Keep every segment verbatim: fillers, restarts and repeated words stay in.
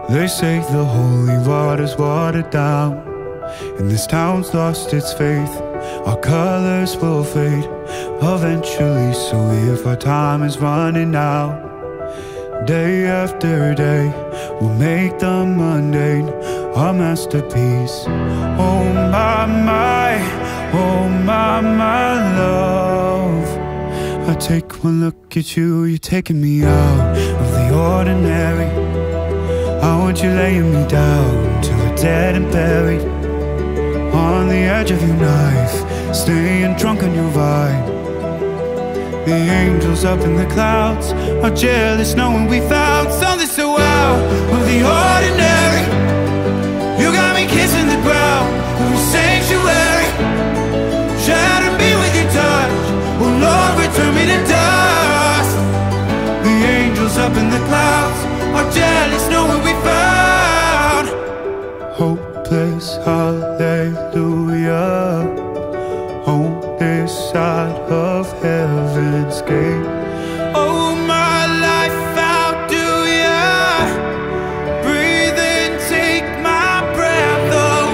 They say the holy water's watered down, and this town's lost its faith. Our colors will fade eventually, so if our time is running out, day after day, we'll make the mundane our masterpiece. Oh my, my, oh my, my love, I take one look at you, you're taking me out of the ordinary. I want you laying me down till we're dead and buried, on the edge of your knife, staying drunk on your vine. The angels up in the clouds are jealous knowing we found something so out of the ordinary. You got me kissing the ground of a sanctuary, shatter me with your touch, oh Lord, return me to dust. The angels up in the clouds are jealous knowing we found hopeless hallelujah on this side of heaven's gate. Oh my life, how do ya breathe and take my breath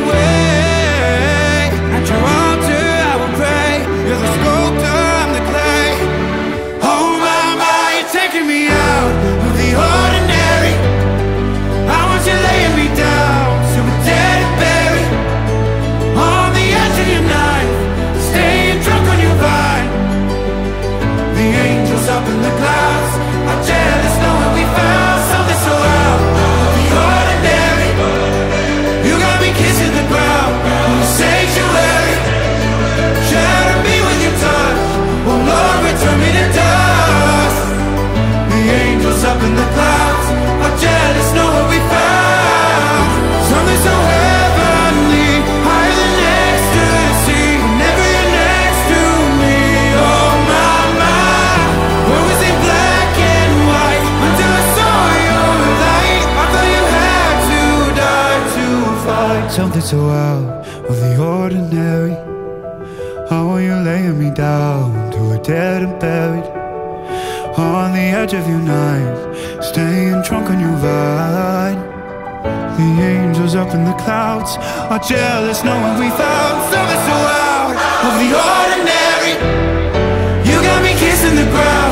away? At your altar I will pray, you're the sculptor, I'm the clay. Oh my, my, you're taking me out of the ordinary. I want you laying me down so we're dead and buried, on the edge of your knife, staying drunk on your vine. The angels up in the clouds are jealous knowing we found something so out of the ordinary. You got me kissing the ground in the sanctuary, shatter me with your touch, oh Lord, return me to dust. The angels up in the clouds are jealous knowing we found something so heavenly, higher than ecstasy, whenever you're next to me. Oh my, my, where was it black and white until I saw your light? I thought you had to die to fight something so out of the ordinary. How are you laying me down till we're dead and buried, on the edge of your knife, staying drunk on your vine. The angels up in the clouds are jealous knowing we found something so out of the ordinary. You got me kissing the ground